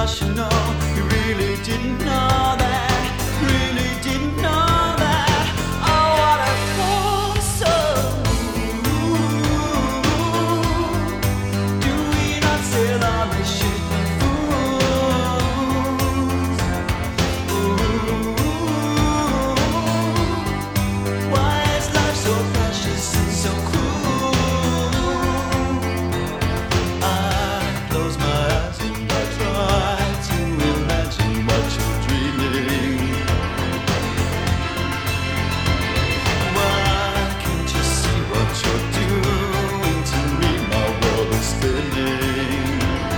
class, you know. You really didn't know that, really didn't know that. Oh, what a force, do we not sail on the ship of fools? Why is life so precious and so cruel? I close my eyes and I try to imagine what you're dreaming. Why can't you see what you're doing to me? My world is spinning.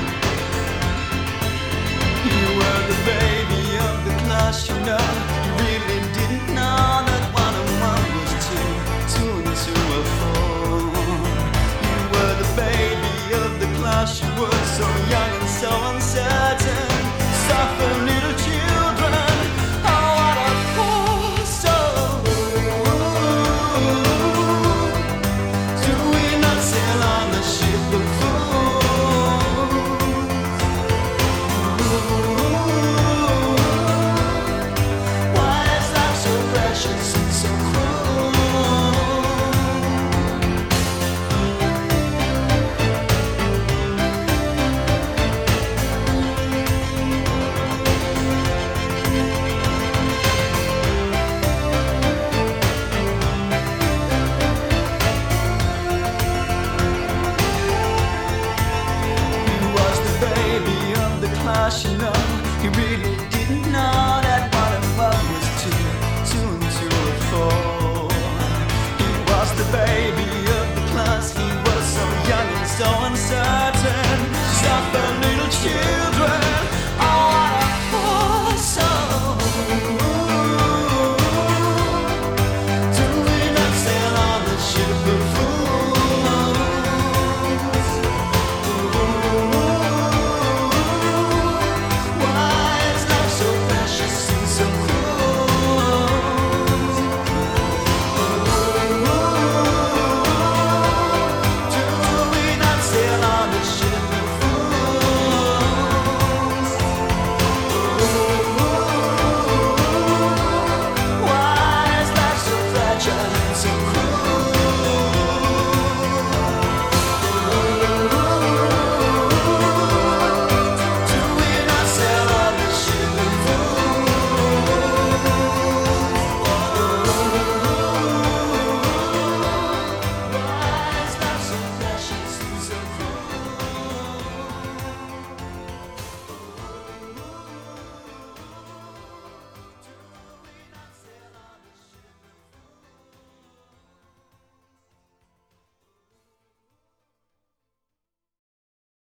You were the baby of the class, you know. You really didn't know that 1 and 1 was 2, 2 and 2 are 4. You were the baby of the class, you were so young and so uncertain. Suffer little children, oh what a force, do we not sail on the ship of fools? Why is life so precious and so cruel? He was the baby of the class, you know. He really didn't know that 1 and 1 was 2, 2 and 2 are 4. He was the baby of the class, he was so young and so uncertain. Suffer little children.